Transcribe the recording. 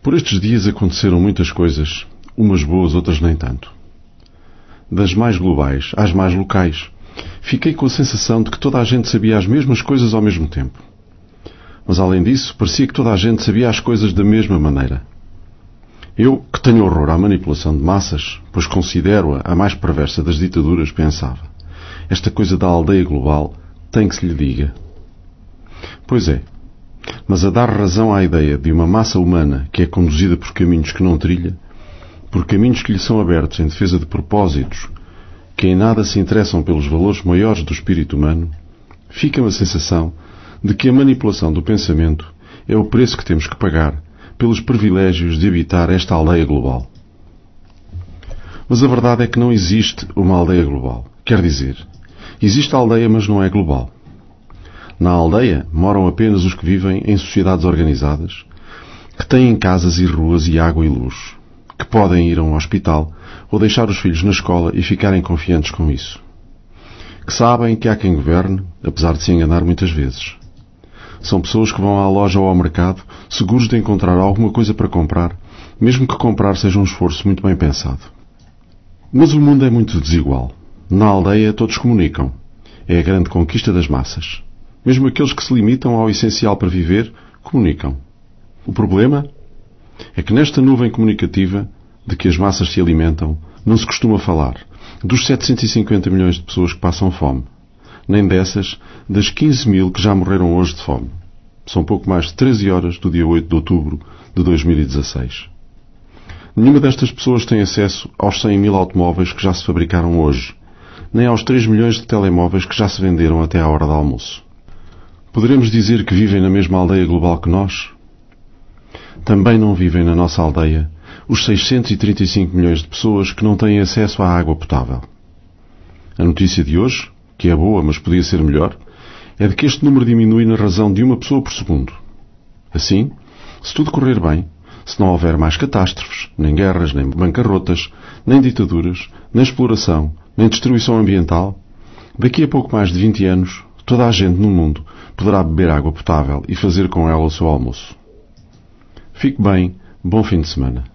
Por estes dias aconteceram muitas coisas, umas boas, outras nem tanto. Das mais globais às mais locais, fiquei com a sensação de que toda a gente sabia as mesmas coisas ao mesmo tempo. Mas além disso, parecia que toda a gente sabia as coisas da mesma maneira. Eu, que tenho horror à manipulação de massas, pois considero-a a mais perversa das ditaduras, pensava: esta coisa da aldeia global tem que se lhe diga. Pois é, mas a dar razão à ideia de uma massa humana que é conduzida por caminhos que não trilha, por caminhos que lhe são abertos em defesa de propósitos que em nada se interessam pelos valores maiores do espírito humano, fica-me a sensação de que a manipulação do pensamento é o preço que temos que pagar pelos privilégios de habitar esta aldeia global. Mas a verdade é que não existe uma aldeia global. Quer dizer, existe a aldeia, mas não é global. Na aldeia moram apenas os que vivem em sociedades organizadas, que têm casas e ruas e água e luz, que podem ir a um hospital ou deixar os filhos na escola e ficarem confiantes com isso. Que sabem que há quem governe, apesar de se enganar muitas vezes. São pessoas que vão à loja ou ao mercado seguros de encontrar alguma coisa para comprar, mesmo que comprar seja um esforço muito bem pensado. Mas o mundo é muito desigual. Na aldeia todos comunicam. É a grande conquista das massas. Mesmo aqueles que se limitam ao essencial para viver, comunicam. O problema é que nesta nuvem comunicativa de que as massas se alimentam, não se costuma falar dos 750 milhões de pessoas que passam fome, nem dessas das 15 mil que já morreram hoje de fome. São pouco mais de 13 horas do dia 8 de outubro de 2016. Nenhuma destas pessoas tem acesso aos 100 mil automóveis que já se fabricaram hoje, nem aos 3 milhões de telemóveis que já se venderam até à hora do almoço. Poderemos dizer que vivem na mesma aldeia global que nós? Também não vivem na nossa aldeia os 635 milhões de pessoas que não têm acesso à água potável. A notícia de hoje, que é boa, mas podia ser melhor, é de que este número diminui na razão de uma pessoa por segundo. Assim, se tudo correr bem, se não houver mais catástrofes, nem guerras, nem bancarrotas, nem ditaduras, nem exploração, nem destruição ambiental, daqui a pouco mais de 20 anos, toda a gente no mundo poderá beber água potável e fazer com ela o seu almoço. Fique bem, bom fim de semana.